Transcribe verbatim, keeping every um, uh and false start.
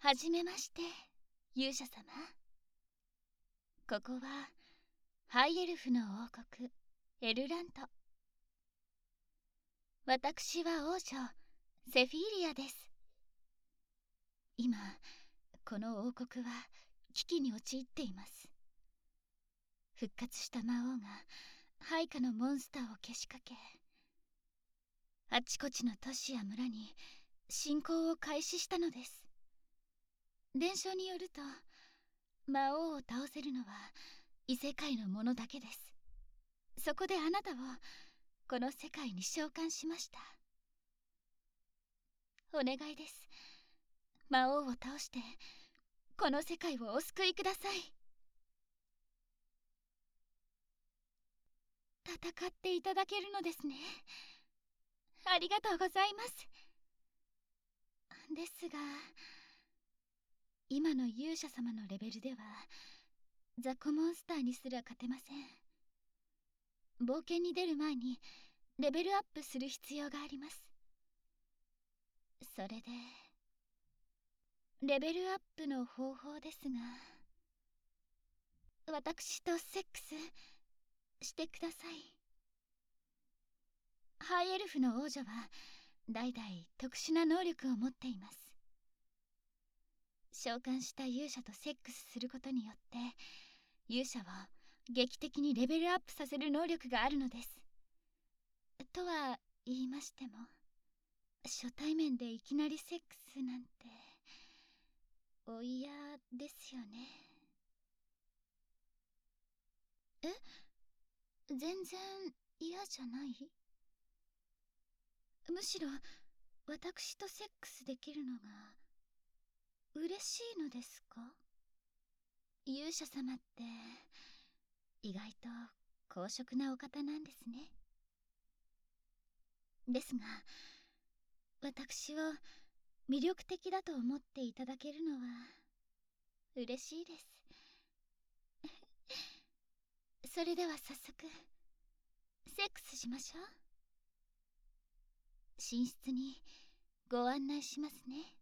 はじめまして、勇者様。ここはハイエルフの王国エルラント。私は王女セフィーリアです。今この王国は危機に陥っています。復活した魔王が配下のモンスターをけしかけ、あちこちの都市や村に侵攻を開始したのです。伝承によると、魔王を倒せるのは異世界のものだけです。そこであなたをこの世界に召喚しました。お願いです。魔王を倒してこの世界をお救いください。戦っていただけるのですね。ありがとうございます。ですが、今の勇者様のレベルでは雑魚モンスターにすら勝てません。冒険に出る前にレベルアップする必要があります。それでレベルアップの方法ですが、私とセックスしてください。ハイエルフの王女は代々特殊な能力を持っています。召喚した勇者とセックスすることによって勇者を劇的にレベルアップさせる能力があるのです。とは言いましても、初対面でいきなりセックスなんてお嫌ですよね。え？全然嫌じゃない？むしろ私とセックスできるのが嬉しいのですか？勇者様って意外と高尚なお方なんですね。ですが、私を魅力的だと思っていただけるのは嬉しいです。それでは早速セックスしましょう。寝室にご案内しますね。